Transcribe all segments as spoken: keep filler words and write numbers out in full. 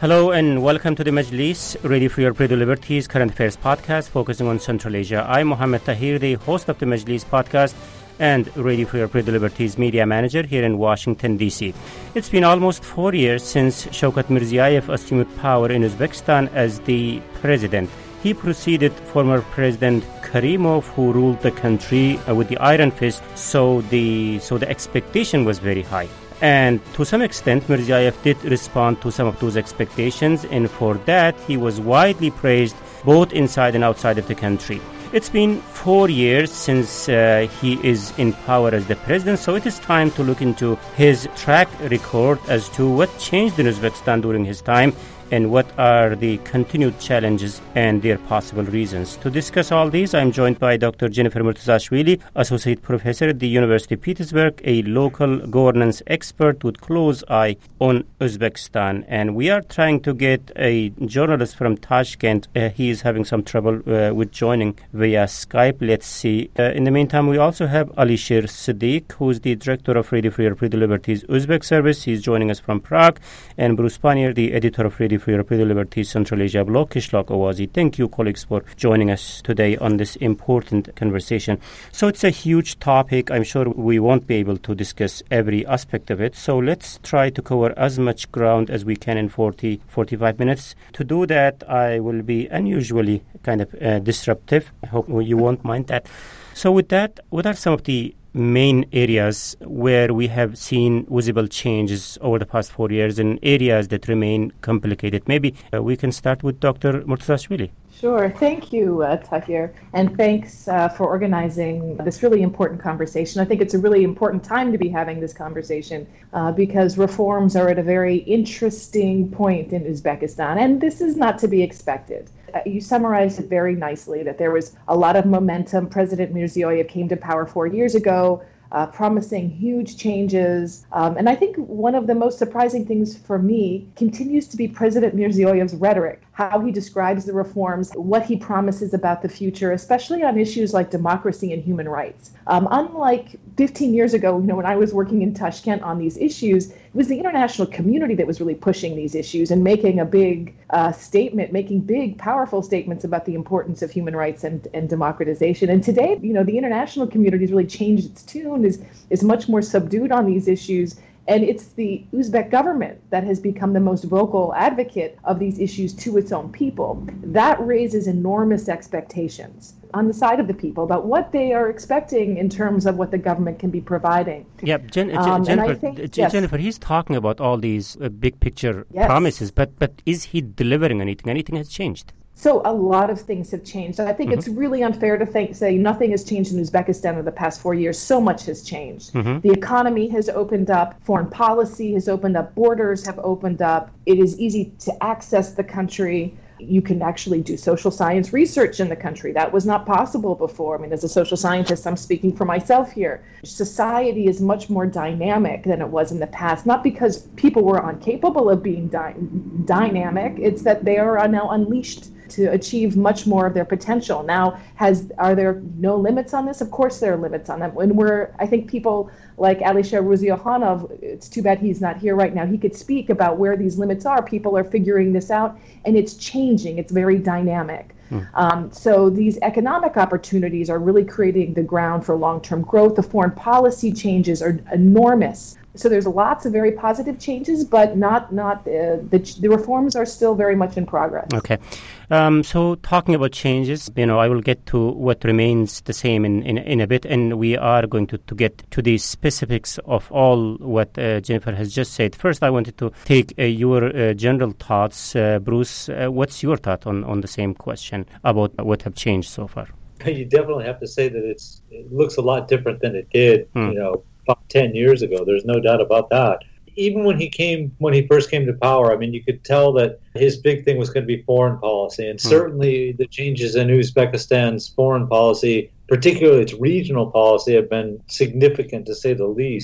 Hello and welcome to the Majlis, Radio Free Europe, Radio Liberties Current Affairs podcast focusing on Central Asia. I'm Mohammed Tahir, the host of the Majlis podcast and Radio Free Europe, Radio Liberties media manager here in Washington, D C. It's been almost four years since Shavkat Mirziyoyev assumed power in Uzbekistan as the president. He preceded former President Karimov, who ruled the country uh, with the iron fist, so the so the expectation was very high. And to some extent, Mirziyoyev did respond to some of those expectations, and for that, he was widely praised both inside and outside of the country. It's been four years since uh, he is in power as the president, so it is time to look into his track record as to what changed in Uzbekistan during his time and what are the continued challenges and their possible reasons. To discuss all these, I'm joined by Doctor Jennifer Murtazashvili, Associate Professor at the University of Petersburg, a local governance expert with close eye on Uzbekistan. And we are trying to get a journalist from Tashkent. Uh, he is having some trouble uh, with joining via Skype. Let's see. Uh, in the meantime, we also have Alisher Siddiq, who is the Director of Radio Free Europe, Radio Liberties Uzbek Service. He's joining us from Prague. And Bruce Panier, the Editor of Radio Free Europe, Radio Liberties Central Asia blog. Kishlak Awazi. Thank you, colleagues, for joining us today on this important conversation. So it's a huge topic. I'm sure we won't be able to discuss every aspect of it. So let's try to cover as much ground as we can in forty, forty-five minutes. To do that, I will be unusually kind of uh, disruptive. I hope you won't mind that. So with that, what are some of the main areas where we have seen visible changes over the past four years and areas that remain complicated? Maybe uh, we can start with Doctor Murtazashvili. Sure. Thank you, uh, Tahir. And thanks uh, for organizing this really important conversation. I think it's a really important time to be having this conversation uh, because reforms are at a very interesting point in Uzbekistan. And this is not to be expected. Uh, you summarized it very nicely, that there was a lot of momentum. President Mirziyoyev came to power four years ago, uh, promising huge changes. Um, and I think one of the most surprising things for me continues to be President Mirziyoyev's rhetoric, how he describes the reforms, what he promises about the future, especially on issues like democracy and human rights. Um, unlike fifteen years ago, you know, when I was working in Tashkent on these issues, it was the international community that was really pushing these issues and making a big uh, statement, making big, powerful statements about the importance of human rights and, and democratization. And today, you know, the international community has really changed its tune, is, is much more subdued on these issues. And it's the Uzbek government that has become the most vocal advocate of these issues to its own people. That raises enormous expectations on the side of the people about what they are expecting in terms of what the government can be providing. Yeah, Jen, um, Jennifer, think, J- yes. Jennifer, he's talking about all these uh, big picture yes. promises, but but is he delivering anything? Anything has changed? So a lot of things have changed. I think mm-hmm. it's really unfair to think, say nothing has changed in Uzbekistan over the past four years. So much has changed. Mm-hmm. The economy has opened up. Foreign policy has opened up. Borders have opened up. It is easy to access the country. You can actually do social science research in the country. That was not possible before. I mean, as a social scientist, I'm speaking for myself here. Society is much more dynamic than it was in the past, not because people were incapable of being dy- dynamic. It's that they are now unleashed to achieve much more of their potential. Now, has are there no limits on this? Of course there are limits on them. When we're, I think people like Alisher Ruziohanov, it's too bad he's not here right now, he could speak about where these limits are. People are figuring this out, and it's changing. It's very dynamic. Mm. Um, so these economic opportunities are really creating the ground for long-term growth. The foreign policy changes are enormous. So there's lots of very positive changes, but not not uh, the the reforms are still very much in progress. Okay. Um, so talking about changes, you know, I will get to what remains the same in, in, in a bit, and we are going to, to get to the specifics of all what uh, Jennifer has just said. First, I wanted to take uh, your uh, general thoughts. Uh, Bruce, uh, what's your thought on, on the same question about what have changed so far? You definitely have to say that it's it looks a lot different than it did, hmm. you know, ten years ago. There's no doubt about that. Even when he came, when he first came to power, I mean, you could tell that his big thing was going to be foreign policy. And certainly the changes in Uzbekistan's foreign policy, particularly its regional policy, have been significant to say the least.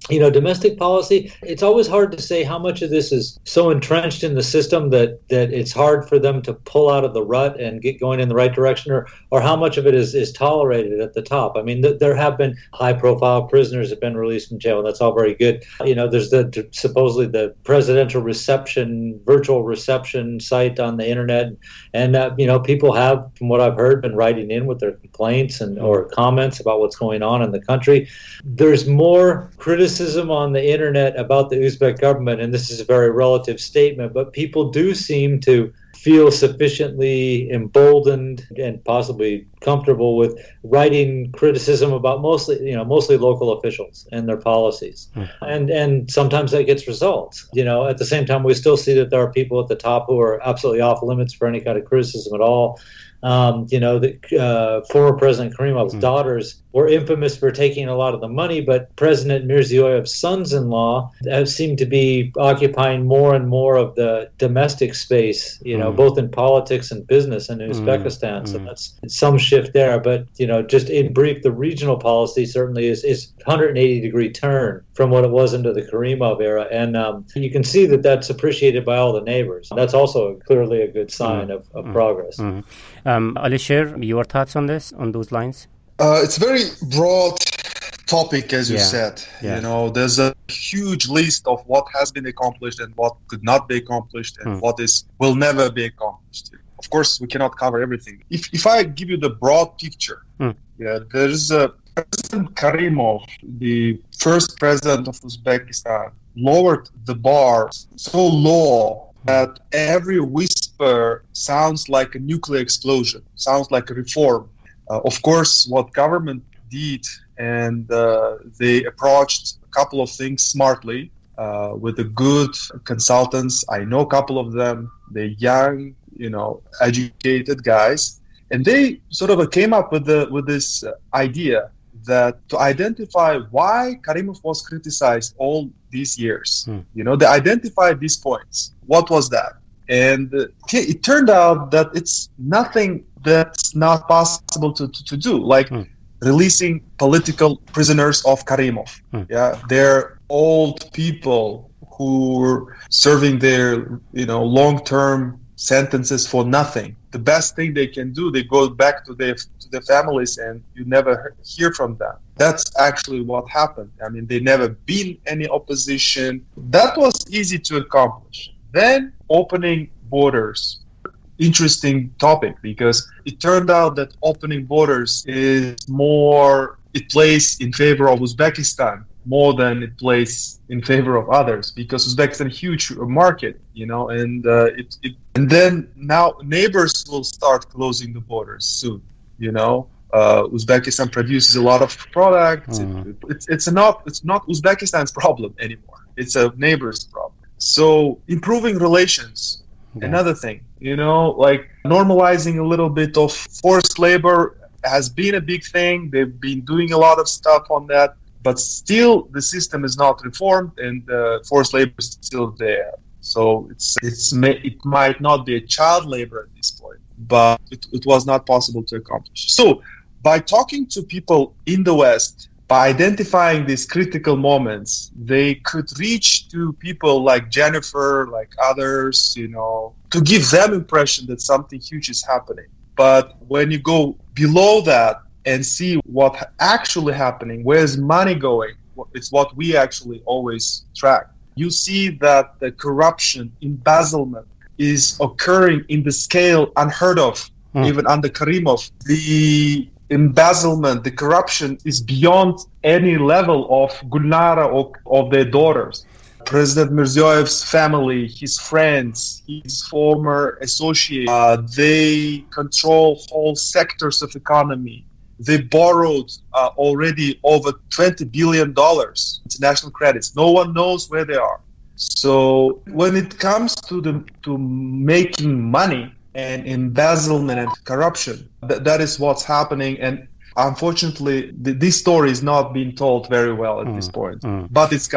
you know, domestic policy, it's always hard to say how much of this is so entrenched in the system that, that it's hard for them to pull out of the rut and get going in the right direction, or, or how much of it is, is tolerated at the top. I mean, th- there have been high-profile prisoners have been released from jail, and that's all very good. You know, there's the supposedly the presidential reception, virtual reception site on the internet, and, uh, you know, people have, from what I've heard, been writing in with their complaints and or comments about what's going on in the country. There's more criticism on the internet about the Uzbek government, and this is a very relative statement, but people do seem to feel sufficiently emboldened and possibly comfortable with writing criticism about mostly, you know, mostly local officials and their policies. Mm. And and sometimes that gets results. You know, at the same time, we still see that there are people at the top who are absolutely off limits for any kind of criticism at all. Um, you know, the uh, former President Karimov's mm. daughters were infamous for taking a lot of the money, but President Mirziyoyev's sons-in-law have seemed to be occupying more and more of the domestic space, you know, mm. both in politics and business in Uzbekistan. Mm. So that's some shift there. But, you know, just in brief, the regional policy certainly is, is one hundred eighty degree turn from what it was into the Karimov era. And um, you can see that that's appreciated by all the neighbors. That's also clearly a good sign mm. of, of mm. progress. Mm. Um, Alisher, your thoughts on this, on those lines? Uh, it's a very broad topic, as you yeah. said. Yeah. You know, there's a huge list of what has been accomplished and what could not be accomplished and mm. what is will never be accomplished. Of course, we cannot cover everything. If if I give you the broad picture, mm. yeah, there's a President Karimov, the first president of Uzbekistan, lowered the bar so low that every whisper sounds like a nuclear explosion, sounds like a reform. Uh, of course, what government did, and uh, they approached a couple of things smartly uh, with the good consultants. I know a couple of them. They're young, you know, educated guys, and they sort of came up with the with this idea that to identify why Karimov was criticized all these years. Hmm. You know, they identified these points. What was that? And uh, it turned out that it's nothing that's not possible to, to, to do, like hmm. releasing political prisoners of Karimov. Hmm. Yeah, they're old people who were serving their, you know, long-term sentences for nothing. The best thing they can do, they go back to their to their families, and you never hear from them. That's actually what happened. I mean, they never been any opposition. That was easy to accomplish. Then opening borders. Interesting topic, because it turned out that opening borders is more, it plays in favor of Uzbekistan more than it plays in favor of others, because Uzbekistan is a huge market, you know, and uh, it, it and then now neighbors will start closing the borders soon, you know. Uh, Uzbekistan produces a lot of products. Mm. It, it's it's not it's not Uzbekistan's problem anymore. It's a neighbor's problem. So improving relations. Yeah. Another thing, you know, like normalizing a little bit of forced labor has been a big thing. They've been doing a lot of stuff on that, but still the system is not reformed, and uh, forced labor is still there. So it's it's it might not be a child labor at this point, but it, it was not possible to accomplish. So by talking to people in the West, by identifying these critical moments, they could reach to people like Jennifer, like others, you know, to give them impression that something huge is happening. But when you go below that and see what actually happening, where's money going, it's what we actually always track. You see that the corruption, embezzlement is occurring in the scale unheard of, mm. even under Karimov. The embezzlement, the corruption is beyond any level of Gulnara or of their daughters. President Mirziyoyev's family, his friends, his former associates, uh, they control whole sectors of economy. They borrowed uh, already over twenty billion dollars international credits. No one knows where they are. So when it comes to the to making money and embezzlement and corruption, th- that is what's happening. And unfortunately, th- this story is not being told very well at mm, this point, mm. but it's coming.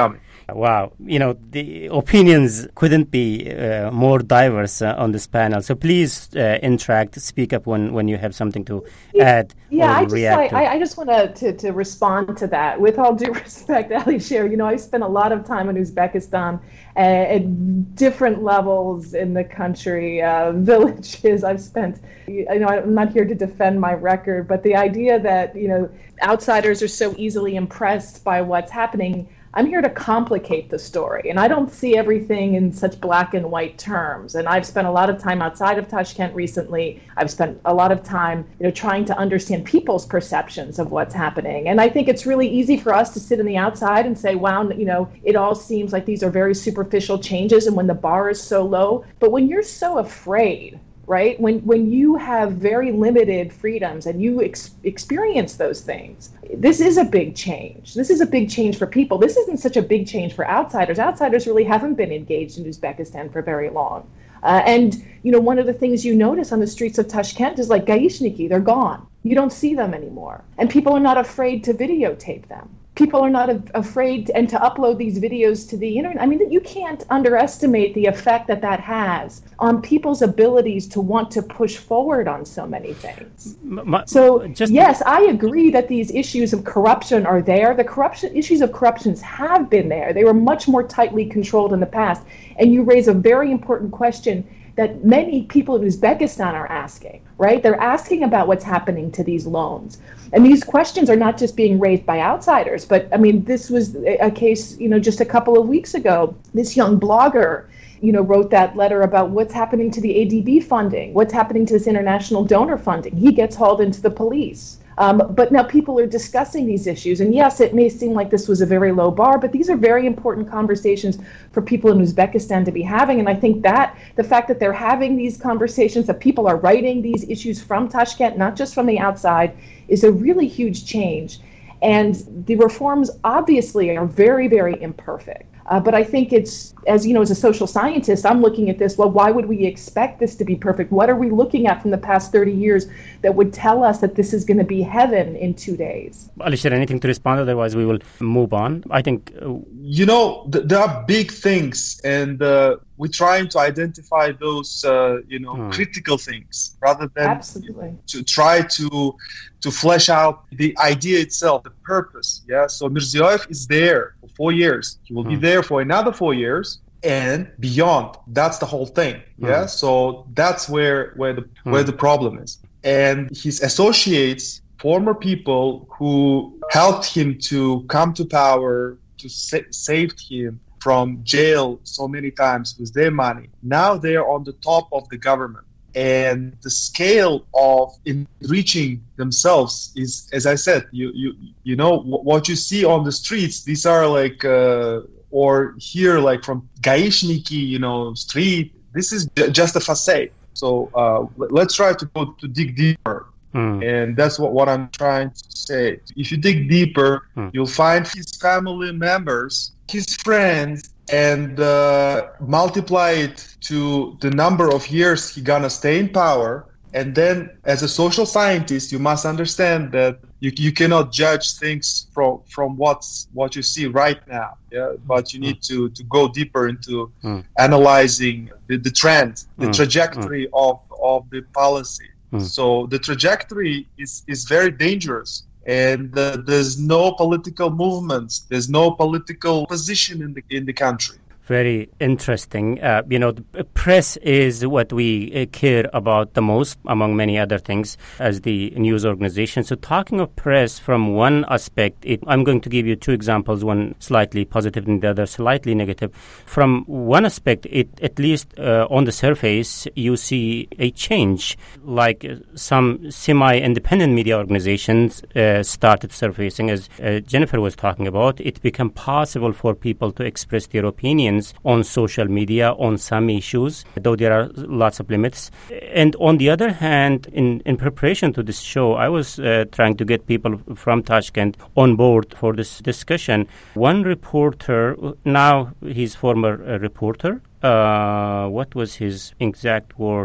Wow. You know, the opinions couldn't be uh, more diverse uh, on this panel. So please uh, interact, speak up when, when you have something to add yeah, or I just, react I, to. I just want to, to respond to that. With all due respect, Alisher, you know, I spent a lot of time in Uzbekistan uh, at different levels in the country, uh, villages. I've spent, you know, I'm not here to defend my record, but the idea that, you know, outsiders are so easily impressed by what's happening, I'm here to complicate the story, and I don't see everything in such black and white terms. And I've spent a lot of time outside of Tashkent recently. I've spent a lot of time, you know, trying to understand people's perceptions of what's happening. And I think it's really easy for us to sit on the outside and say, wow, you know, it all seems like these are very superficial changes, and when the bar is so low. But when you're so afraid, right? When when you have very limited freedoms and you ex- experience those things, this is a big change. This is a big change for people. This isn't such a big change for outsiders. Outsiders really haven't been engaged in Uzbekistan for very long. Uh, and, you know, one of the things you notice on the streets of Tashkent is like Gaishniki, they're gone. You don't see them anymore. And people are not afraid to videotape them. People are not a- afraid to, and to upload these videos to the internet. I mean, you can't underestimate the effect that that has on people's abilities to want to push forward on so many things. My, so, just yes, I agree that these issues of corruption are there. The corruption issues of corruptions have been there. They were much more tightly controlled in the past. And you raise a very important question that many people in Uzbekistan are asking, right? They're asking about what's happening to these loans. And these questions are not just being raised by outsiders, but I mean, this was a case, you know, just a couple of weeks ago, this young blogger, you know, wrote that letter about what's happening to the A D B funding, what's happening to this international donor funding. He gets hauled into the police. Um, but now people are discussing these issues. And yes, it may seem like this was a very low bar, but these are very important conversations for people in Uzbekistan to be having. And I think that the fact that they're having these conversations, that people are writing these issues from Tashkent, not just from the outside, is a really huge change. And the reforms obviously are very, very imperfect. Uh, but I think it's, as you know, as a social scientist, I'm looking at this, well, why would we expect this to be perfect? What are we looking at from the past thirty years that would tell us that this is going to be heaven in two days? Alisher, anything to respond? Otherwise, we will move on. I think... Uh, you know, th- there are big things, and uh, we're trying to identify those, uh, you know, hmm. critical things, rather than Absolutely. to try to to flesh out the idea itself, the purpose. Yeah. So Mirziyoyev is there for four years. He will hmm. be there for another four years and beyond. That's the whole thing. Yeah. Hmm. So that's where where the hmm. where the problem is. And his associates, former people who helped him to come to power, to sa- saved him from jail so many times with their money. Now they're on the top of the government. And the scale of enriching themselves is, as I said, you you you know, what you see on the streets, these are like, uh, or here, like from Gaishniki, you know, street, this is just a facade. So uh, let's try to go to dig deeper. Mm. And that's what, what I'm trying to say. If you dig deeper, mm. you'll find his family members, his friends, and uh, multiply it to the number of years he's gonna stay in power. And then as a social scientist, you must understand that you, you cannot judge things from, from what's what you see right now. Yeah, but you need to, to go deeper into mm. analyzing the, the trend, the mm. trajectory mm. of, of the policy. Mm. So the trajectory is, is very dangerous. And uh, there's no political movements. There's no political position in the in the country. Very interesting. Uh, you know, the press is what we uh, care about the most, among many other things, as the news organization. So talking of press from one aspect, it, I'm going to give you two examples, one slightly positive and the other slightly negative. From one aspect, it at least uh, on the surface, you see a change, like uh, some semi-independent media organizations uh, started surfacing, as uh, Jennifer was talking about. It became possible for people to express their opinions on social media on some issues, though there are lots of limits. And on the other hand, in, in preparation to this show, I was uh, trying to get people from Tashkent on board for this discussion. One reporter, now he's former uh, reporter, uh, what was his exact word?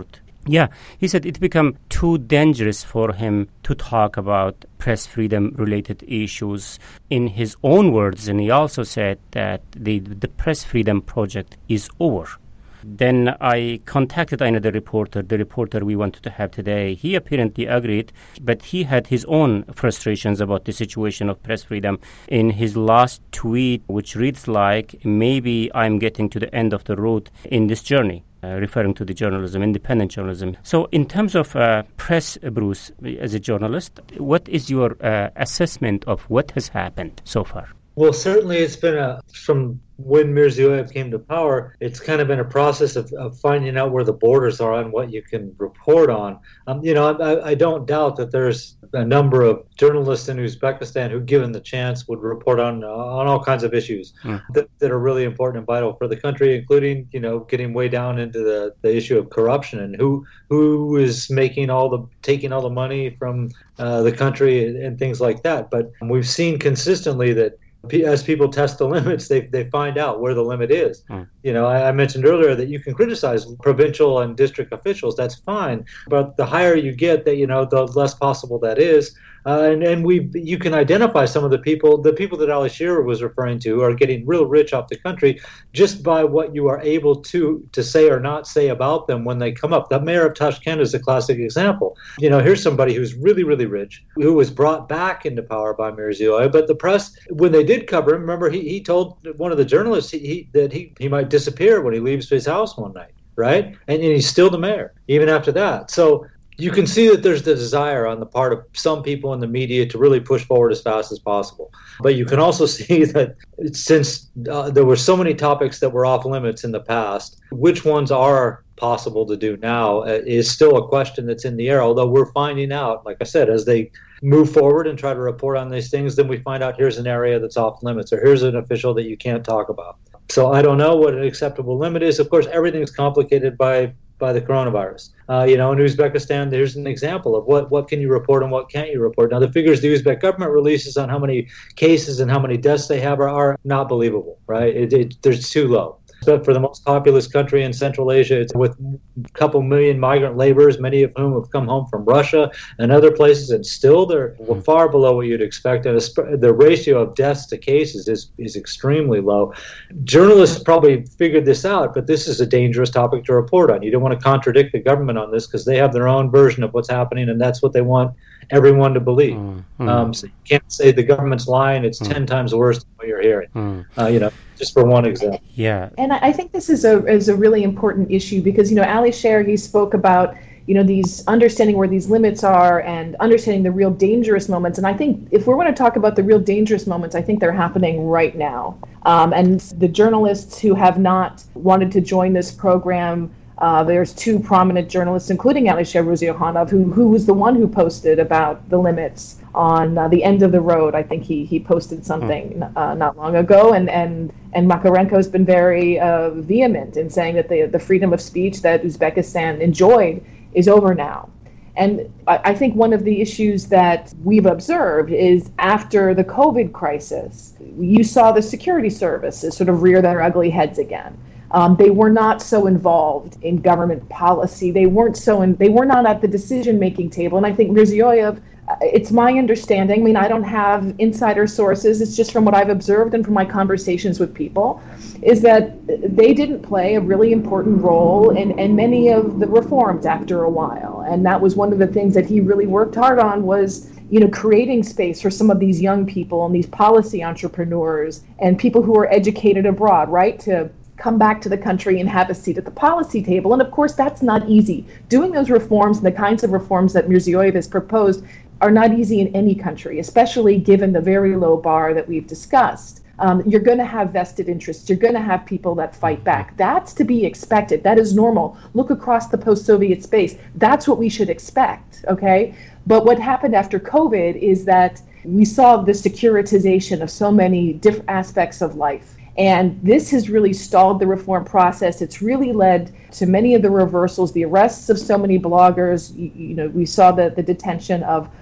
Yeah, he said it became too dangerous for him to talk about press freedom-related issues in his own words, and he also said that the the Press Freedom Project is over. Then I contacted another reporter, the reporter we wanted to have today. He apparently agreed, but he had his own frustrations about the situation of press freedom in his last tweet, which reads like, maybe I'm getting to the end of the road in this journey. Uh, referring to the journalism, independent journalism. So in terms of uh, press, Bruce, as a journalist, what is your uh, assessment of what has happened so far? Well, certainly it's been a, from when Mirziyoyev came to power, it's kind of been a process of, of finding out where the borders are on what you can report on. Um, you know, I, I don't doubt that there's a number of journalists in Uzbekistan who, given the chance, would report on uh, on all kinds of issues mm. that, that are really important and vital for the country, including, you know, getting way down into the, the issue of corruption and who who is making all the taking all the money from uh, the country and, and things like that. But we've seen consistently that as people test the limits, they they find out where the limit is. Mm. You know, I, I mentioned earlier that you can criticize provincial and district officials. That's fine, but the higher you get, that you know, the less possible that is. Uh, and and we you can identify some of the people, the people that Ali Shearer was referring to, who are getting real rich off the country just by what you are able to to say or not say about them when they come up. The mayor of Tashkent is a classic example. You know, here's somebody who's really, really rich, who was brought back into power by Mirziyoyev, but the press, when they did cover him, remember, he, he told one of the journalists he, he, that he, he might disappear when he leaves his house one night, right? And, and he's still the mayor, even after that. So you can see that there's the desire on the part of some people in the media to really push forward as fast as possible. But you can also see that since uh, there were so many topics that were off limits in the past, which ones are possible to do now uh, is still a question that's in the air, although we're finding out, like I said, as they move forward and try to report on these things, then we find out here's an area that's off limits or here's an official that you can't talk about. So I don't know what an acceptable limit is. Of course, everything's complicated by by the coronavirus. Uh, you know, in Uzbekistan, there's an example of what, what can you report and what can't you report. Now, the figures the Uzbek government releases on how many cases and how many deaths they have are, are not believable, right? It, it, they're too low. But for the most populous country in Central Asia, it's with a couple million migrant laborers, many of whom have come home from Russia and other places, and still they're far below what you'd expect. And the ratio of deaths to cases is, is extremely low. Journalists probably figured this out, but this is a dangerous topic to report on. You don't want to contradict the government on this because they have their own version of what's happening, and that's what they want everyone to believe. Mm-hmm. Um, so you can't say the government's lying. It's mm-hmm. ten times worse than what you're hearing. Mm-hmm. Uh, you know, just for one example. Yeah. And I think this is a is a really important issue because, you know, Ali Shearer, he spoke about, you know, these understanding where these limits are and understanding the real dangerous moments. And I think if we're going to talk about the real dangerous moments, I think they're happening right now. Um, and the journalists who have not wanted to join this program, Uh, there's two prominent journalists, including Alisher Ruziohanov, who who was the one who posted about the limits on uh, the end of the road. I think he he posted something uh, not long ago, and and and Makarenko has been very uh, vehement in saying that the the freedom of speech that Uzbekistan enjoyed is over now. And I, I think one of the issues that we've observed is after the COVID crisis, you saw the security services sort of rear their ugly heads again. Um, they were not so involved in government policy. They weren't so in, they were not at the decision-making table. And I think Mirziyoyev, it's my understanding, I mean, I don't have insider sources, it's just from what I've observed and from my conversations with people, is that they didn't play a really important role in, in many of the reforms after a while. And that was one of the things that he really worked hard on was, you know, creating space for some of these young people and these policy entrepreneurs and people who are educated abroad, right, to come back to the country and have a seat at the policy table. And of course, that's not easy. Doing those reforms and the kinds of reforms that Mirziyoyev has proposed are not easy in any country, especially given the very low bar that we've discussed. Um, you're going to have vested interests. You're going to have people that fight back. That's to be expected. That is normal. Look across the post-Soviet space. That's what we should expect, okay? But what happened after COVID is that we saw the securitization of so many different aspects of life. And this has really stalled the reform process. It's really led to many of the reversals, the arrests of so many bloggers. You, you know, we saw the, the detention of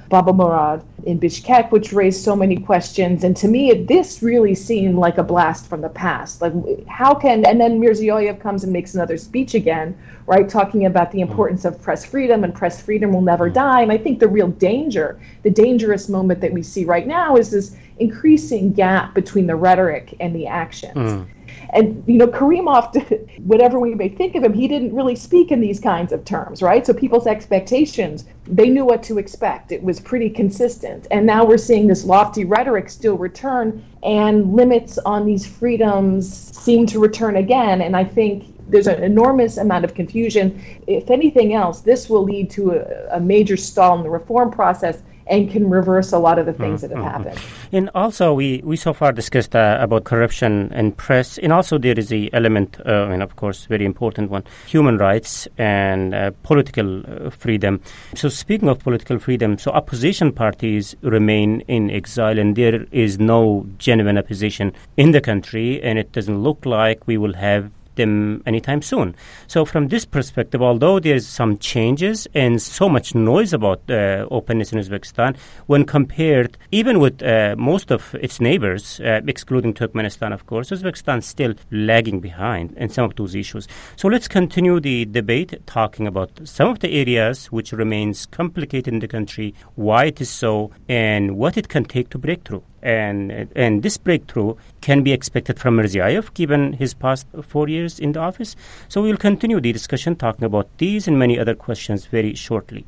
Baba Murad in Bishkek, which raised so many questions. And to me, it, this really seemed like a blast from the past. Like, how can, and then Mirziyoyev comes and makes another speech again, right, talking about the importance of press freedom, and press freedom will never die. And I think the real danger, the dangerous moment that we see right now is this increasing gap between the rhetoric and the actions. Mm. And, you know, Karimov, whatever we may think of him, he didn't really speak in these kinds of terms, right? So people's expectations, they knew what to expect. It was pretty consistent. And now we're seeing this lofty rhetoric still return, and limits on these freedoms seem to return again. And I think there's an enormous amount of confusion. If anything else, this will lead to a, a major stall in the reform process, and can reverse a lot of the things mm-hmm. that have happened. And also, we, we so far discussed uh, about corruption and press, and also there is the element, uh, and of course, very important one, human rights and uh, political uh, freedom. So speaking of political freedom, so opposition parties remain in exile, and there is no genuine opposition in the country, and it doesn't look like we will have them anytime soon. So from this perspective, although there's some changes and so much noise about uh, openness in Uzbekistan, when compared even with uh, most of its neighbors, uh, excluding Turkmenistan, of course, Uzbekistan is still lagging behind in some of those issues. So let's continue the debate talking about some of the areas which remains complicated in the country, why it is so, and what it can take to break through. And and this breakthrough can be expected from Mirziyoyev, given his past four years in the office. So we will continue the discussion talking about these and many other questions very shortly.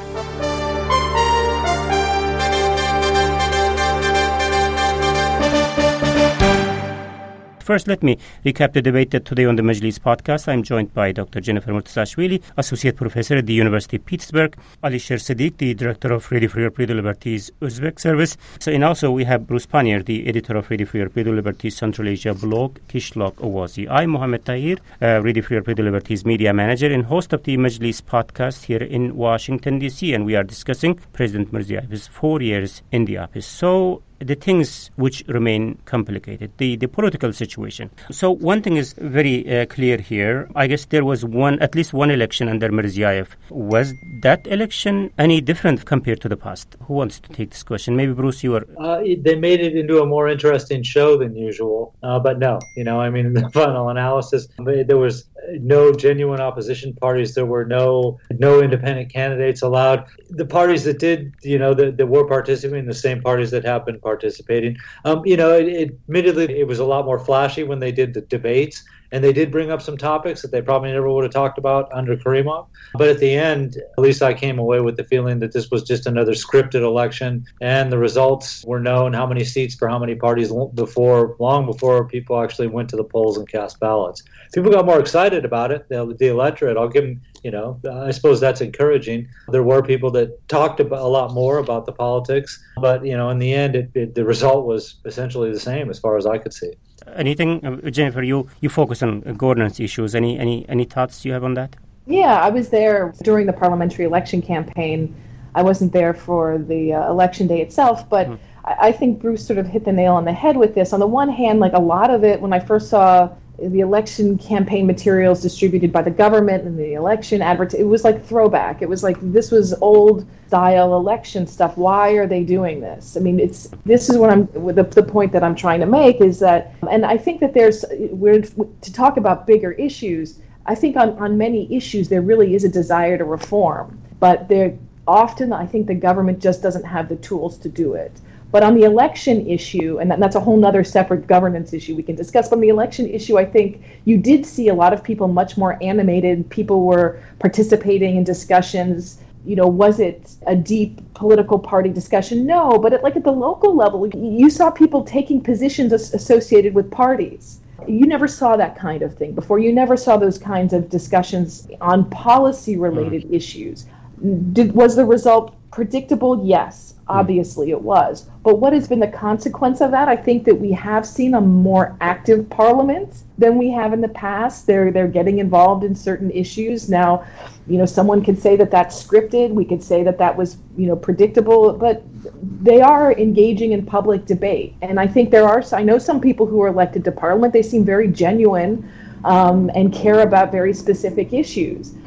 First, let me recap the debate that today on the Majlis podcast. I'm joined by Doctor Jennifer Murtazashvili, Associate Professor at the University of Pittsburgh, Alisher Siddiq, the Director of Radio Free Europe, Radio Liberties Uzbek Service. So, and also we have Bruce Pannier, the Editor of Radio Free Europe, Radio Liberties Central Asia blog, Qishloq Owazi. I'm Mohammed Tahir, uh, Radio Free Europe, Radio Liberties Media Manager and host of the Majlis podcast here in Washington, D C, and we are discussing President Mirziyoyev's four years in the office. So, the things which remain complicated, the, the political situation. So one thing is very uh, clear here. I guess there was one, at least one election under Mirziyoyev. Was that election any different compared to the past? Who wants to take this question? Maybe Bruce, you were... Uh, they made it into a more interesting show than usual. Uh, but no, you know, I mean, in the final analysis, there was no genuine opposition parties. There were no no independent candidates allowed. The parties that did, you know, that, that were participating, the same parties that have been participating, um, you know, it, it, admittedly, it was a lot more flashy when they did the debates, and they did bring up some topics that they probably never would have talked about under Karimov. But at the end, at least I came away with the feeling that this was just another scripted election, and the results were known, how many seats for how many parties before, long before people actually went to the polls and cast ballots. People got more excited about it, the, the electorate. I'll give them, you know, I suppose that's encouraging. There were people that talked about, a lot more about the politics, but, you know, in the end, it, it, the result was essentially the same as far as I could see. Anything, uh, Jennifer, you, you focus on governance issues. Any, any, any thoughts you have on that? Yeah, I was there during the parliamentary election campaign. I wasn't there for the uh, election day itself, but mm. I, I think Bruce sort of hit the nail on the head with this. On the one hand, like a lot of it, when I first saw the election campaign materials distributed by the government and the election advert, it was like throwback. It was like, this was old style election stuff. Why are they doing this? I mean, it's this is what I'm the, the point that I'm trying to make is that, and I think that there's we're to talk about bigger issues. I think on, on many issues there really is a desire to reform, but there often I think the government just doesn't have the tools to do it. But on the election issue, and that, that's a whole other separate governance issue we can discuss, but on the election issue, I think you did see a lot of people much more animated. People were participating in discussions. You know, was it a deep political party discussion? No, but at, like at the local level, you saw people taking positions as, associated with parties. You never saw that kind of thing before. You never saw those kinds of discussions on policy-related mm. issues. Did, was the result predictable? Yes. Obviously it was. But what has been the consequence of that? I think that we have seen a more active parliament than we have in the past. They're they're getting involved in certain issues. Now, you know, someone could say that that's scripted. We could say that that was, you know, predictable. But they are engaging in public debate. And I think there are, I know some people who are elected to parliament, they seem very genuine um, and care about very specific issues. Hmm.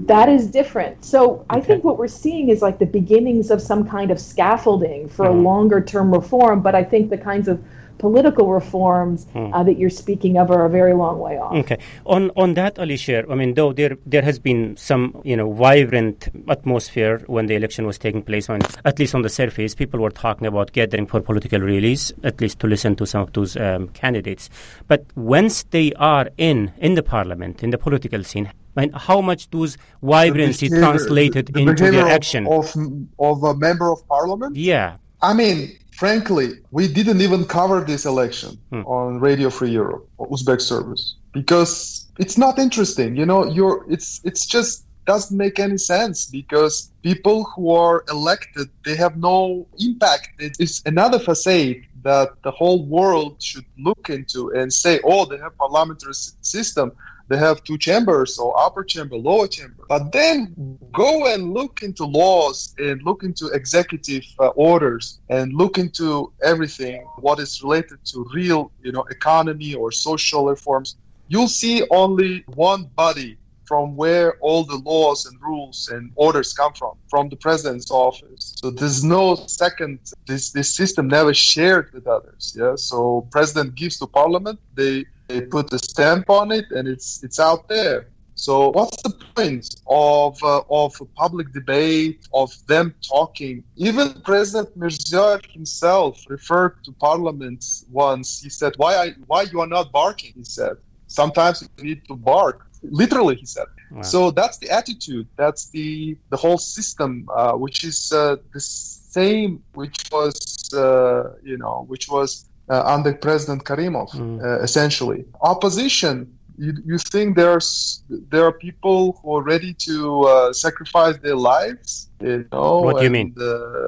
That is different. So I okay. think what we're seeing is like the beginnings of some kind of scaffolding for mm-hmm. a longer term reform, but I think the kinds of political reforms hmm. uh, that you're speaking of are a very long way off. Okay. On on that, Alisher, I mean, though there there has been some, you know, vibrant atmosphere when the election was taking place, when, at least on the surface, people were talking about gathering for political rallies, at least to listen to some of those um, candidates. But once they are in, in the parliament, in the political scene, I mean, how much those vibrancy behavior, translated the into their of, action? Of, of a member of parliament? Yeah. I mean, frankly, we didn't even cover this election hmm. on Radio Free Europe or Uzbek service because it's not interesting. You know, you're it's it's just doesn't make any sense because people who are elected, they have no impact. It's another facade that the whole world should look into and say, oh, they have parliamentary system. They have two chambers, or upper chamber, lower chamber. But then go and look into laws and look into executive uh, orders and look into everything what is related to real, you know, economy or social reforms. You'll see only one body from where all the laws and rules and orders come from, from the president's office. So there's no second, this, this system never shared with others. Yeah. So president gives to parliament, they They put the stamp on it, and it's it's out there. So what's the point of uh, of a public debate, of them talking? Even President Mirziyoyev himself referred to Parliament once. He said, "Why I, why you are not barking?" He said, "Sometimes you need to bark." Literally, he said. Wow. So that's the attitude. That's the the whole system, uh, which is uh, the same, which was uh, you know, which was. Uh, under President Karimov, mm. uh, essentially. Opposition, you, you think there's there are people who are ready to uh, sacrifice their lives? You know, what do you and, mean?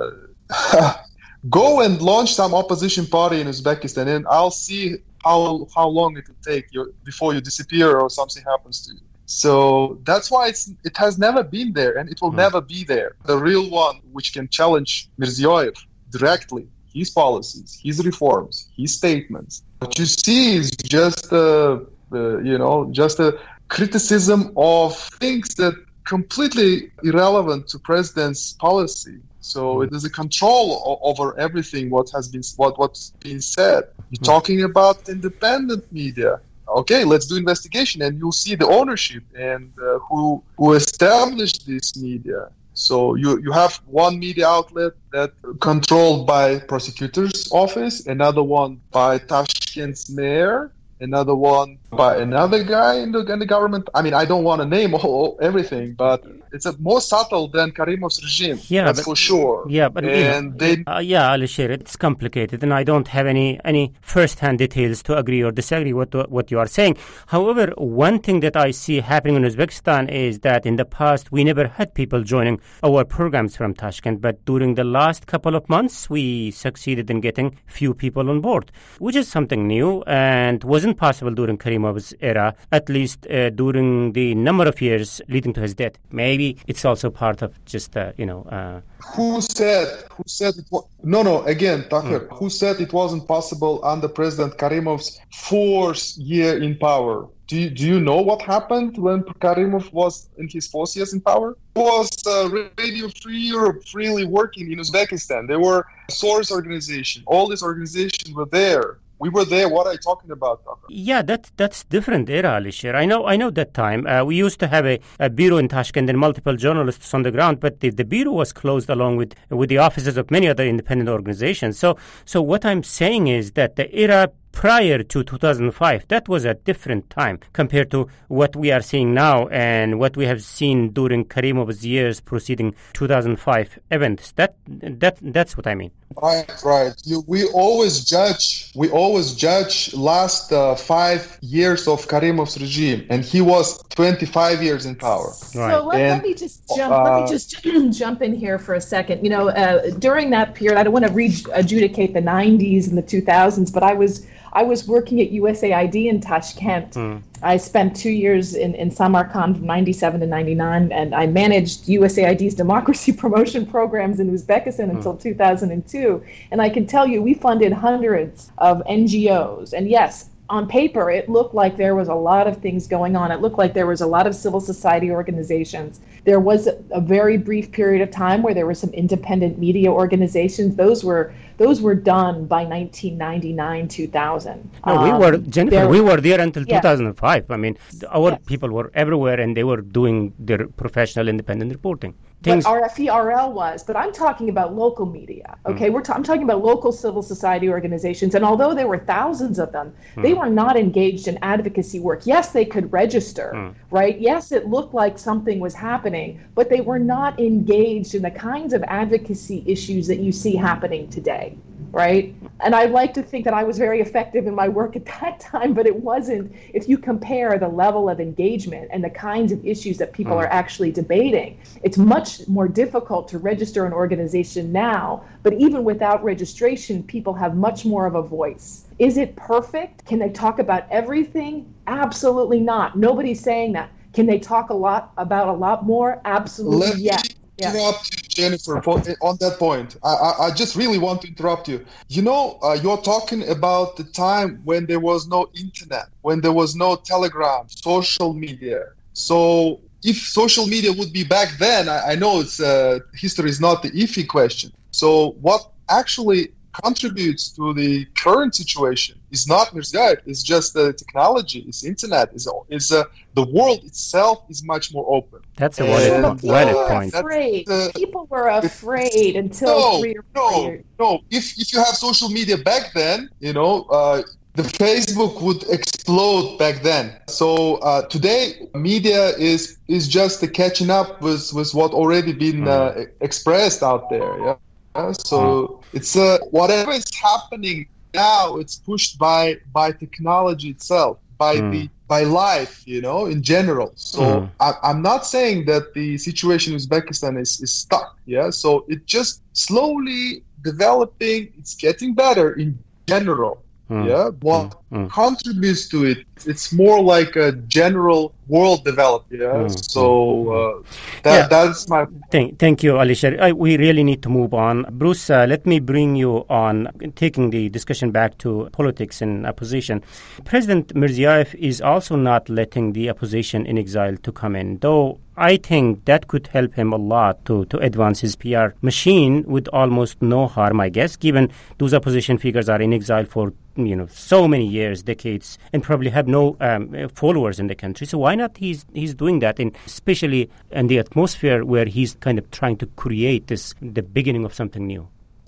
Uh, go and launch some opposition party in Uzbekistan, and I'll see how how long it will take you before you disappear or something happens to you. So that's why it's it has never been there, and it will mm. never be there. The real one which can challenge Mirziyoyev directly. His policies, his reforms, his statements. What you see is just a, uh, you know, just a criticism of things that completely irrelevant to president's policy. So it is a control o- over everything. What has been what what's been said. You're talking about independent media. Okay, let's do investigation, and you'll see the ownership and uh, who who established this media. So you, you have one media outlet that controlled by prosecutor's office, another one by Tashkent's mayor, another one by another guy in the, in the government. I mean, I don't want to name all, everything, but it's a more subtle than Karimov's regime. Yeah, that's but, for sure. Yeah, but and you know, they, uh, yeah, Alisher, it's complicated, and I don't have any any first-hand details to agree or disagree with what you are saying. However, one thing that I see happening in Uzbekistan is that in the past we never had people joining our programs from Tashkent, but during the last couple of months we succeeded in getting few people on board, which is something new and wasn't possible during Karimov's era, at least uh, during the number of years leading to his death. Maybe it's also part of just, uh, you know... Uh, who said, who said it was... No, no, again, Tahir, mm. who said it wasn't possible under President Karimov's fourth year in power? Do you, do you know what happened when Karimov was in his fourth years in power? It was uh, Radio Free Europe freely working in Uzbekistan. There were source organizations. All these organizations were there. We were there. What are you talking about, Tucker? Yeah, that that's different era, Alisher. I know, I know that time. Uh, we used to have a, a bureau in Tashkent and multiple journalists on the ground, but the, the bureau was closed along with with the offices of many other independent organizations. So, so what I'm saying is that the era prior to two thousand five, that was a different time compared to what we are seeing now and what we have seen during Karimov's years preceding two thousand five events. That that that's what I mean. Right, right. You, we always judge. We always judge last uh, five years of Karimov's regime, and he was twenty-five years in power. Right. So let, let me just jump. Uh, let me just jump in here for a second. You know, uh, during that period, I don't want to re-adjudicate the nineties and the two thousands, but I was. I was working at U S A I D in Tashkent. Mm. I spent two years in, in Samarkand from ninety-seven to ninety-nine, and I managed U S A I D's democracy promotion programs in Uzbekistan mm. until two thousand two. And I can tell you, we funded hundreds of N G Os. And yes, on paper, it looked like there was a lot of things going on. It looked like there was a lot of civil society organizations. There was a, a very brief period of time where there were some independent media organizations. Those were those were done by nineteen ninety-nine, two thousand. No, um, we were, Jennifer, there, we were there until yeah. two thousand five. I mean, our yes. people were everywhere, and they were doing their professional independent reporting. Things. But R F E R L was, but I'm talking about local media, okay? Mm. We're ta- I'm talking about local civil society organizations, and although there were thousands of them, mm. they were not engaged in advocacy work. Yes, they could register, mm. right? Yes, it looked like something was happening, but they were not engaged in the kinds of advocacy issues that you see happening today, right? And I'd like to think that I was very effective in my work at that time, but it wasn't. If you compare the level of engagement and the kinds of issues that people mm. are actually debating, it's much more difficult to register an organization now, but even without registration, people have much more of a voice. Is it perfect? Can they talk about everything? Absolutely not. Nobody's saying that. Can they talk a lot about a lot more? Absolutely Let yes. Me interrupt you, Jennifer, for, on that point. I, I, I just really want to interrupt you. You know, uh, you're talking about the time when there was no internet, when there was no Telegram, social media. So if social media would be back then, I, I know it's uh, history is not the iffy question. So what actually contributes to the current situation is not Mirziyoyev, it's just the technology, it's internet, it's, it's uh, the world itself is much more open. That's a valid, point. valid point. Afraid. Uh, people were afraid until no, three or four no, years. No, if, if you have social media back then, you know, uh, the Facebook would explode back then. So uh, today, media is is just uh, catching up with, with what already been uh, expressed out there. Yeah. Uh, so it's uh, whatever is happening now. It's pushed by by technology itself, by mm. the by life, you know, in general. So mm. I, I'm not saying that the situation in Uzbekistan is, is stuck. Yeah. So it just slowly developing. It's getting better in general. Mm. Yeah, what mm. contributes to it? It's more like a general world development. Yeah, mm. so uh, that yeah. that's my. Thank, thank you, Alisher. I, we really need to move on. Bruce, uh, let me bring you on, taking the discussion back to politics and opposition. President Mirziyoyev is also not letting the opposition in exile to come in, though. I think that could help him a lot to, to advance his P R machine with almost no harm, I guess, given those opposition figures are in exile for, you know, so many years, decades, and probably have no um, followers in the country. So why not he's he's doing that, and especially in the atmosphere where he's kind of trying to create this, the beginning of something new?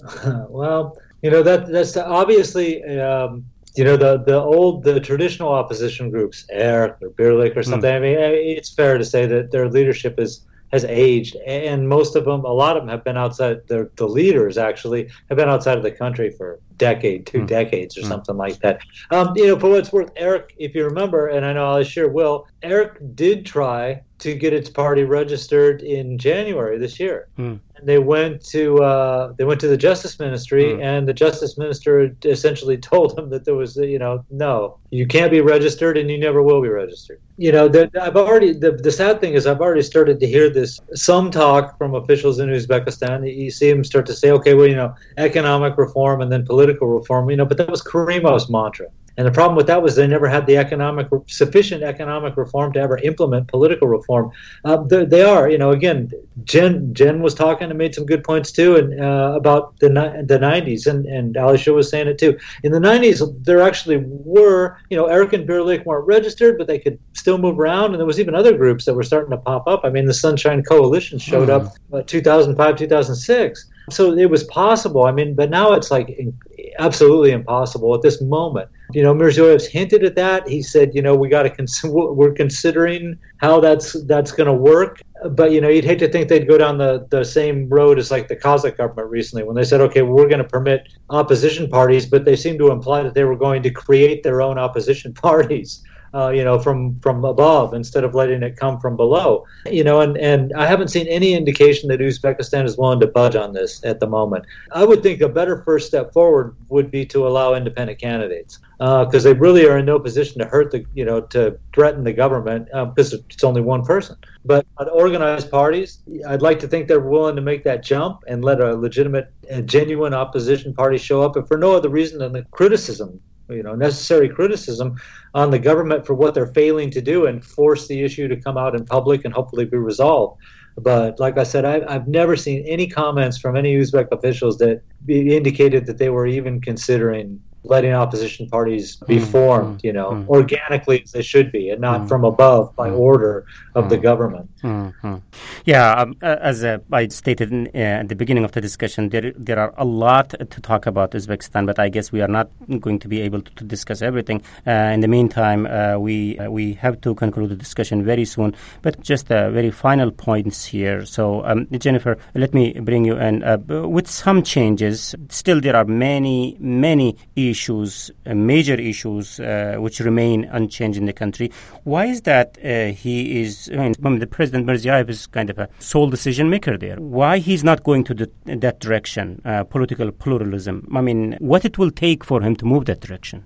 Well, you know, that that's obviously... Um, You know, the, the old, the traditional opposition groups, Erk or Birlik or something, mm. I mean, it's fair to say that their leadership is has aged, and most of them, a lot of them have been outside, the, the leaders actually, have been outside of the country for a decade, two mm. decades or mm. something like that. Um, you know, for what it's worth, Erk, if you remember, and I know Alisher will, Erk did try to get its party registered in January this year. Mm. They went to uh, they went to the Justice Ministry, mm. and the Justice Minister essentially told them that there was, you know, no, you can't be registered, and you never will be registered. You know, the, I've already the, the sad thing is I've already started to hear this some talk from officials in Uzbekistan. You see them start to say, okay, well, you know, economic reform and then political reform, you know, but that was Karimov's mantra. And the problem with that was they never had the economic sufficient economic reform to ever implement political reform. Uh, they, they are, you know, again, Jen Jen was talking and made some good points too, and uh, about the the nineties, and and Alisher was saying it too. In the nineties, there actually were, you know, Erk and Birlik weren't registered, but they could still move around, and there was even other groups that were starting to pop up. I mean, the Sunshine Coalition showed mm. up uh, two thousand five, two thousand six. So it was possible. I mean, but now it's like absolutely impossible at this moment. You know, Mirziyoyev's hinted at that. He said, you know, we got to cons- we're considering how that's that's going to work. But, you know, you'd hate to think they'd go down the, the same road as like the Kazakh government recently when they said, okay, well, we're going to permit opposition parties, but they seem to imply that they were going to create their own opposition parties. Uh, you know, from, from above instead of letting it come from below. You know, and, and I haven't seen any indication that Uzbekistan is willing to budge on this at the moment. I would think a better first step forward would be to allow independent candidates, because uh, they really are in no position to hurt the, you know, to threaten the government, because um, it's only one person. But uh, organized parties, I'd like to think they're willing to make that jump and let a legitimate, a genuine opposition party show up, if for no other reason than the criticism you know, necessary criticism on the government for what they're failing to do and force the issue to come out in public and hopefully be resolved. But like I said, I've, I've never seen any comments from any Uzbek officials that indicated that they were even considering letting opposition parties be mm, formed, mm, you know, mm. organically as they should be, and not mm. from above by mm. order of mm. the government. Mm-hmm. Yeah, um, as uh, I stated in, uh, at the beginning of the discussion, there there are a lot to talk about Uzbekistan, but I guess we are not going to be able to, to discuss everything. Uh, in the meantime, uh, we uh, we have to conclude the discussion very soon. But just uh, very final points here. So, um, Jennifer, let me bring you in. Uh, with some changes, still there are many, many issues, uh, major issues, uh, which remain unchanged in the country. Why is that uh, he is, I mean, the President Mirziyoyev is kind of a sole decision maker there. Why he's not going to the, that direction, uh, political pluralism? I mean, what it will take for him to move that direction?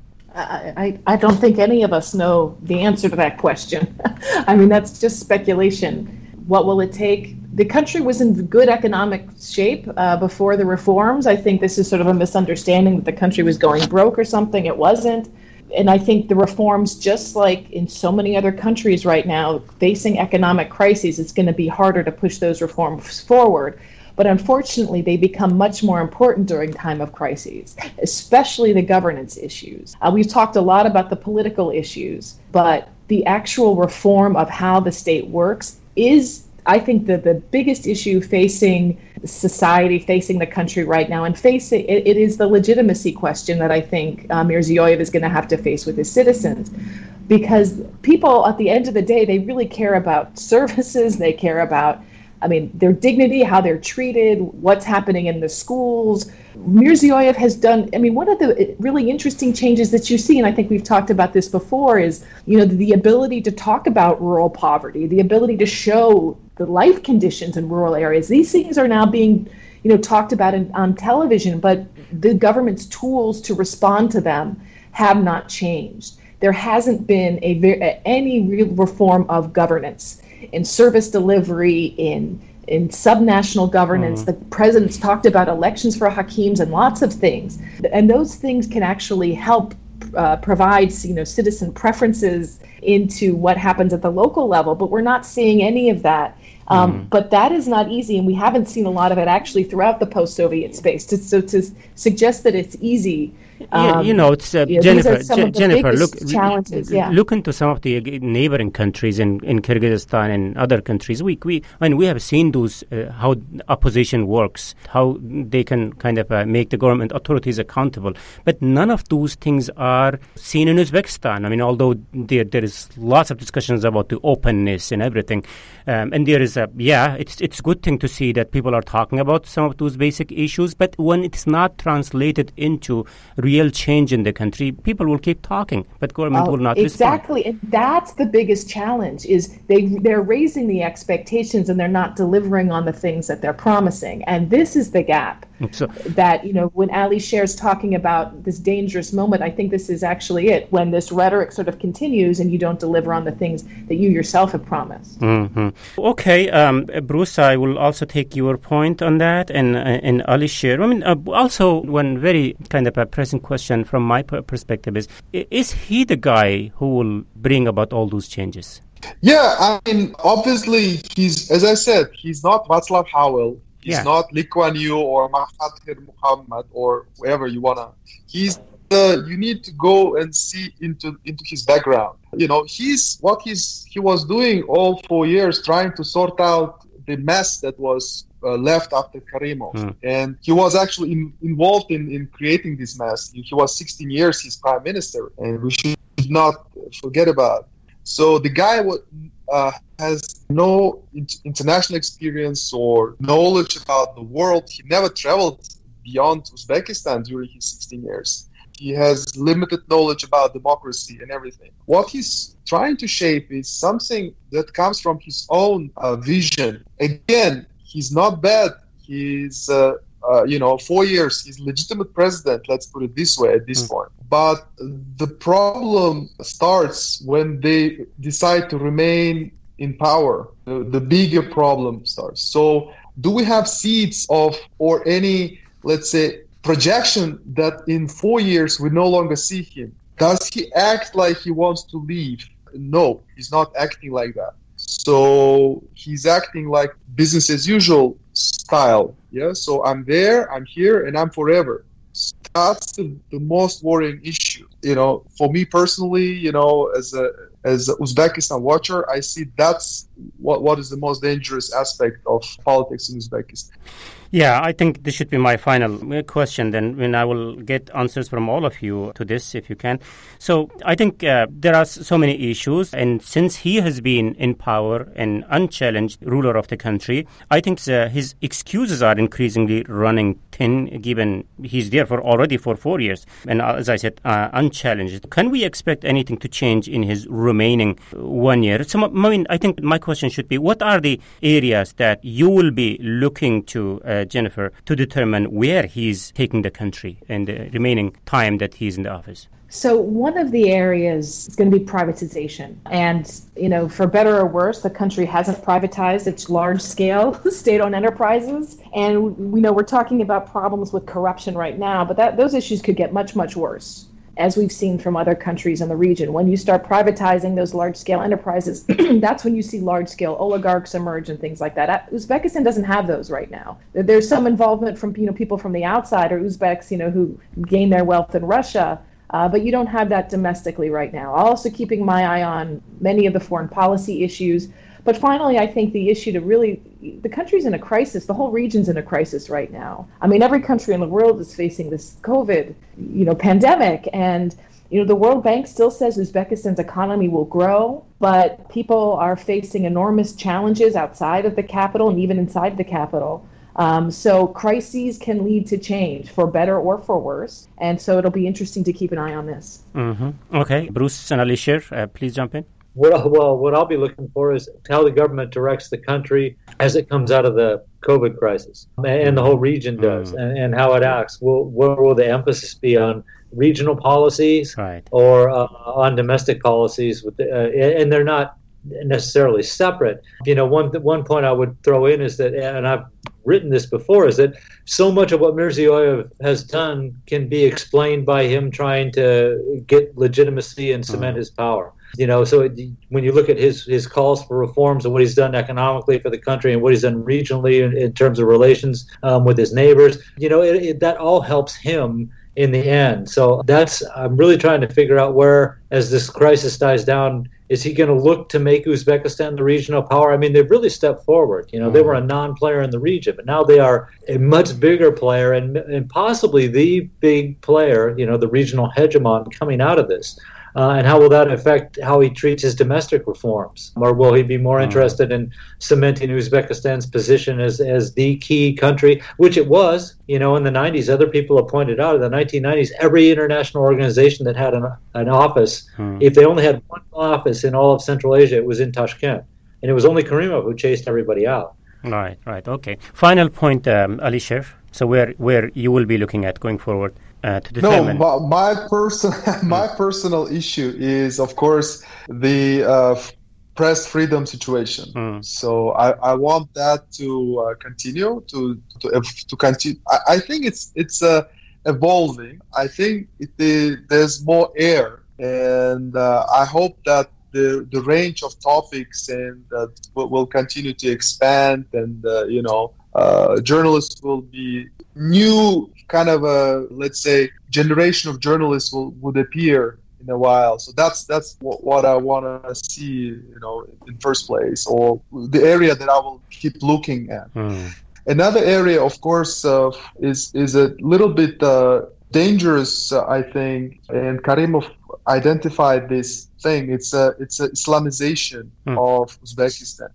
I, I don't think any of us know the answer to that question. I mean, that's just speculation. What will it take? The country was in good economic shape uh, before the reforms. I think this is sort of a misunderstanding that the country was going broke or something. It wasn't. And I think the reforms, just like in so many other countries right now, facing economic crises, it's going to be harder to push those reforms forward. But unfortunately, they become much more important during time of crises, especially the governance issues. Uh, we've talked a lot about the political issues, but the actual reform of how the state works is, I think, the, the biggest issue facing society, facing the country right now, and facing it, it is the legitimacy question that I think uh, Mirziyoyev is going to have to face with his citizens. Because people, at the end of the day, they really care about services, they care about, I mean, their dignity, how they're treated, what's happening in the schools. Mirziyoyev has done, I mean, one of the really interesting changes that you see, and I think we've talked about this before, is, you know, the ability to talk about rural poverty, the ability to show the life conditions in rural areas. These things are now being, you know, talked about in, on television, but the government's tools to respond to them have not changed. There hasn't been a any real reform of governance in service delivery, in in subnational governance. Mm-hmm. The president's talked about elections for hakims and lots of things, and those things can actually help uh, provide, you know, citizen preferences into what happens at the local level. But we're not seeing any of that. Um, mm-hmm. But that is not easy, and we haven't seen a lot of it actually throughout the post-Soviet space. To, so to suggest that it's easy. Um, yeah, you know, it's uh, you know, Jennifer. J- Jennifer, look, challenges, yeah. look into some of the neighboring countries in, in Kyrgyzstan and other countries. We, we, I mean, we have seen those uh, how opposition works, how they can kind of uh, make the government authorities accountable. But none of those things are seen in Uzbekistan. I mean, although there there is lots of discussions about the openness and everything, um, and there is a yeah, it's it's a good thing to see that people are talking about some of those basic issues. But when it's not translated into real change in the country, people will keep talking, but government oh, will not exactly. respond. And that's the biggest challenge, is they, they're raising the expectations and they're not delivering on the things that they're promising. And this is the gap. So, that, you know, when Ali Sher's talking about this dangerous moment, I think this is actually it, when this rhetoric sort of continues and you don't deliver on the things that you yourself have promised. Mm-hmm. Okay, um, Bruce, I will also take your point on that, and, and Ali Sher. I mean, uh, also one very kind of a pressing question from my perspective is, is he the guy who will bring about all those changes? Yeah, I mean, obviously, he's, as I said, he's not Václav Havel. He's yeah. not Lee Kuan Yew or Mahathir Mohamad or whoever you wanna. He's uh, you need to go and see into into his background. You know, he's what he's he was doing all four years, trying to sort out the mess that was uh, left after Karimov, mm. and he was actually in, involved in, in creating this mess. He, he was sixteen years his prime minister, and we should not forget about. So the guy was. Uh, has no in- international experience or knowledge about the world. He never traveled beyond Uzbekistan during his sixteen years. He has limited knowledge about democracy and everything. What he's trying to shape is something that comes from his own uh, vision. Again, he's not bad. He's, uh, uh, you know, four years. He's legitimate president, let's put it this way at this mm. point. But the problem starts when they decide to remain in power. The, the bigger problem starts. So do we have seeds of, or any, let's say, projection that in four years we no longer see him. Does he act like he wants to leave? No, he's not acting like that. So he's acting like business as usual style. Yeah. So I'm there, I'm here, and I'm forever. That's the, the most worrying issue. You know, for me personally, you know, as a as an Uzbekistan watcher, I see that's what what is the most dangerous aspect of politics in Uzbekistan. Yeah, I think this should be my final question then, when I will get answers from all of you to this, if you can. So I think uh, there are so many issues, and since he has been in power and unchallenged ruler of the country, I think uh, his excuses are increasingly running thin, given he's there for already for four years, and uh, as I said, uh, unchallenged. Can we expect anything to change in his remaining one year? So, I mean, I think my question should be, what are the areas that you will be looking to uh, Jennifer, to determine where he's taking the country in the remaining time that he's in the office? So one of the areas is going to be privatization. And, you know, for better or worse, the country hasn't privatized its large-scale state-owned enterprises. And we know we're talking about problems with corruption right now, but that those issues could get much, much worse, as we've seen from other countries in the region. When you start privatizing those large-scale enterprises, that's when you see large-scale oligarchs emerge and things like that. Uzbekistan doesn't have those right now. There's some involvement from, you know, people from the outside, or Uzbeks, you know, who gain their wealth in Russia, uh, but you don't have that domestically right now. Also keeping my eye on many of the foreign policy issues. But finally, I think the issue to really, the country's in a crisis. The whole region's in a crisis right now. I mean, every country in the world is facing this COVID, you know, pandemic. And, you know, the World Bank still says Uzbekistan's economy will grow, but people are facing enormous challenges outside of the capital and even inside the capital. Um, so crises can lead to change, for better or for worse. And so it'll be interesting to keep an eye on this. Mm-hmm. Okay. Bruce and Alisher, uh, please jump in. What, well, what I'll be looking for is how the government directs the country as it comes out of the COVID crisis, and the whole region does, mm. and, and how it acts. Will, where will the emphasis be on regional policies, right, or uh, on domestic policies? With the, uh, and they're not necessarily separate. You know, one one point I would throw in is that, and I've written this before, is that so much of what Mirziyoyev has done can be explained by him trying to get legitimacy and cement mm. his power. You know, so it, when you look at his, his calls for reforms and what he's done economically for the country and what he's done regionally in, in terms of relations um, with his neighbors, you know, it, it, that all helps him in the end. So that's, I'm really trying to figure out where, as this crisis dies down, is he going to look to make Uzbekistan the regional power? I mean, they've really stepped forward. You know, they were a non-player in the region, but now they are a much bigger player and, and possibly the big player, you know, the regional hegemon coming out of this. Uh, and how will that affect how he treats his domestic reforms? Or will he be more interested in cementing Uzbekistan's position as, as the key country, which it was, you know, in the nineties. Other people have pointed out in the nineteen nineties, every international organization that had an, an office, hmm. if they only had one office in all of Central Asia, it was in Tashkent. And it was only Karimov who chased everybody out. Right, right, okay. Final point, um, Alisher. So where, where you will be looking at going forward? Uh, to determine. No, my, my person, my personal issue is, of course, the uh, press freedom situation. Mm. So I, I want that to uh, continue to to to continue. I, I think it's it's uh, evolving. I think it, the, there's more air, and uh, I hope that the the range of topics and uh, will, will continue to expand, and uh, you know, uh, journalists will be new. Kind of a, let's say, generation of journalists will would appear in a while. So that's that's what, what I want to see, you know, in first place, or the area that I will keep looking at. Mm. Another area, of course, uh, is is a little bit uh, dangerous, uh, I think, and Karimov identified this thing. It's a it's a Islamization mm. of Uzbekistan.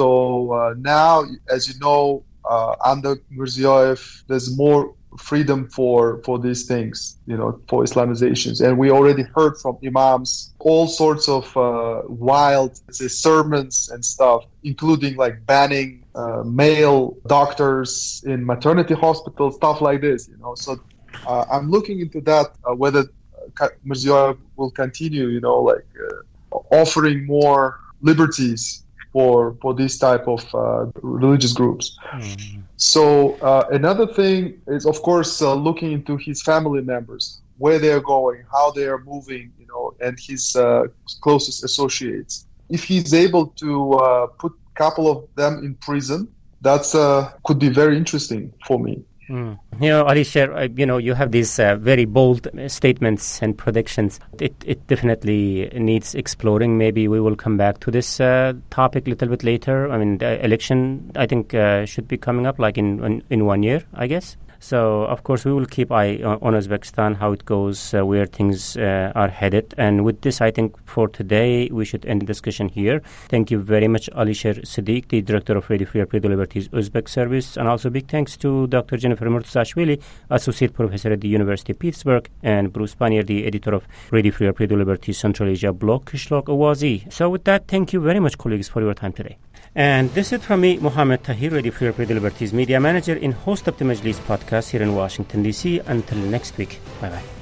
So uh, now, as you know, uh, under Mirziyoyev, there's more freedom for for these things, you know, for Islamizations. And we already heard from imams all sorts of uh, wild say, sermons and stuff, including like banning uh, male doctors in maternity hospitals, stuff like this, you know. So uh, I'm looking into that, uh, whether uh, Mirziyoyev will continue, you know, like uh, offering more liberties for for this type of uh, religious groups. Mm. So uh, another thing is, of course, uh, looking into his family members, where they're going, how they are moving, you know, and his uh, closest associates. If he's able to uh, put a couple of them in prison, that's uh, could be very interesting for me. Mm. You know, Alisher, you know, you have these uh, very bold statements and predictions. It it definitely needs exploring. Maybe we will come back to this uh, topic a little bit later. I mean, the election, I think, uh, should be coming up like in, in, in one year, I guess. So, of course, we will keep eye on Uzbekistan, how it goes, uh, where things uh, are headed. And with this, I think for today, we should end the discussion here. Thank you very much, Alisher Siddiq, the Director of Radio Free Alfredo Liberty's Uzbek Service. And also big thanks to Doctor Jennifer Murtazashvili, Associate Professor at the University of Pittsburgh, and Bruce Panier, the Editor of Radio Free Alfredo Liberty's Central Asia blog, Kishlok Awazi. So with that, thank you very much, colleagues, for your time today. And this is from me, Mohammed Tahir, Radio Free Alfredo Liberty's Media Manager and host of the Majlis podcast here in Washington, D C. Until next week, bye-bye.